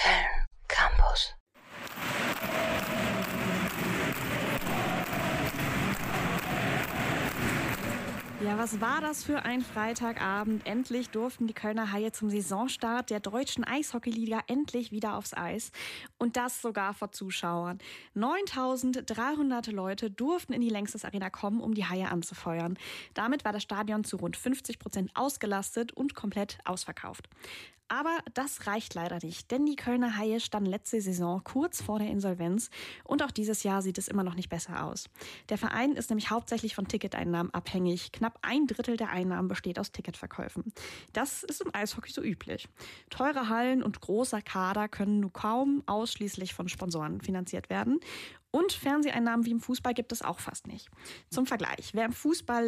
Köln Campus. Ja, was war das für ein Freitagabend? Endlich durften die Kölner Haie zum Saisonstart der deutschen Eishockeyliga endlich wieder aufs Eis. Und das sogar vor Zuschauern. 9.300 Leute durften in die Längstes Arena kommen, um die Haie anzufeuern. Damit war das Stadion zu rund 50% ausgelastet und komplett ausverkauft. Aber das reicht leider nicht, denn die Kölner Haie standen letzte Saison kurz vor der Insolvenz und auch dieses Jahr sieht es immer noch nicht besser aus. Der Verein ist nämlich hauptsächlich von Ticketeinnahmen abhängig. Knapp 1/3 der Einnahmen besteht aus Ticketverkäufen. Das ist im Eishockey so üblich. Teure Hallen und großer Kader können nur kaum ausschließlich von Sponsoren finanziert werden. Und Fernseheinnahmen wie im Fußball gibt es auch fast nicht. Zum Vergleich, wer im Fußball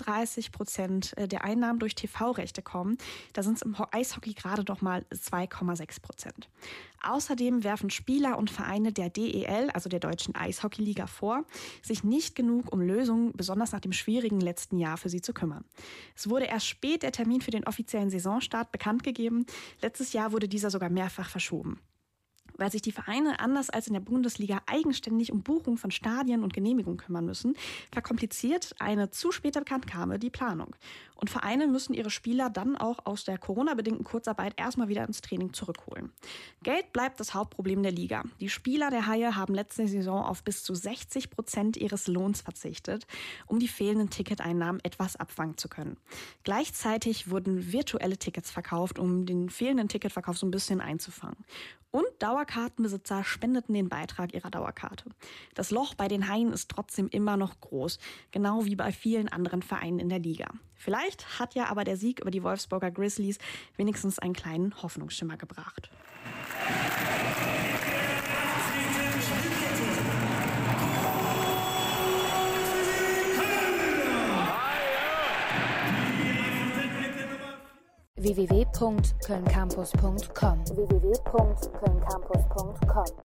37% der Einnahmen durch TV-Rechte kommen, da sind es im Eishockey gerade doch mal 2,6%. Außerdem werfen Spieler und Vereine der DEL, also der Deutschen Eishockeyliga, vor, sich nicht genug um Lösungen, besonders nach dem schwierigen letzten Jahr, für sie zu kümmern. Es wurde erst spät der Termin für den offiziellen Saisonstart bekannt gegeben. Letztes Jahr wurde dieser sogar mehrfach verschoben. Weil sich die Vereine anders als in der Bundesliga eigenständig um Buchung von Stadien und Genehmigungen kümmern müssen, verkompliziert eine zu späte Bekanntgabe die Planung. Und Vereine müssen ihre Spieler dann auch aus der Corona-bedingten Kurzarbeit erstmal wieder ins Training zurückholen. Geld bleibt das Hauptproblem der Liga. Die Spieler der Haie haben letzte Saison auf bis zu 60% ihres Lohns verzichtet, um die fehlenden Ticketeinnahmen etwas abfangen zu können. Gleichzeitig wurden virtuelle Tickets verkauft, um den fehlenden Ticketverkauf so ein bisschen einzufangen. Und Dauerkartenbesitzer spendeten den Beitrag ihrer Dauerkarte. Das Loch bei den Haien ist trotzdem immer noch groß, genau wie bei vielen anderen Vereinen in der Liga. Vielleicht hat ja aber der Sieg über die Wolfsburger Grizzlies wenigstens einen kleinen Hoffnungsschimmer gebracht. www.kölncampus.com